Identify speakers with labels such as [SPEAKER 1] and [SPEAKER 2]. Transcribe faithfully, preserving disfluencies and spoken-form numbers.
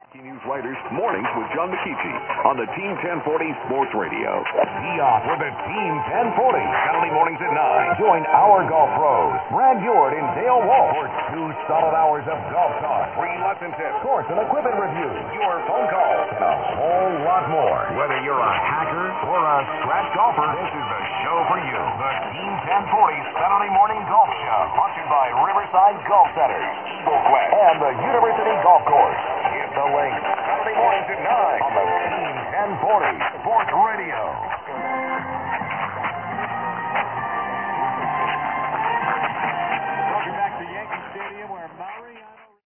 [SPEAKER 1] News Writers Mornings with John McKeechee on the Team ten forty Sports Radio. Be off with the Team ten forty Saturday mornings at nine. Join our golf pros, Brad Ewart and Dale Wolf, for two solid hours of golf talk, free lesson tips, course and equipment reviews, your phone calls, and a whole lot more. Whether you're a hacker or a scratch golfer, this is the show for you. The Team ten forty Saturday Morning Golf Show, sponsored by Riverside Golf Center, Eagle Quest, and the University Golf Course. Get the link Saturday mornings at nine on the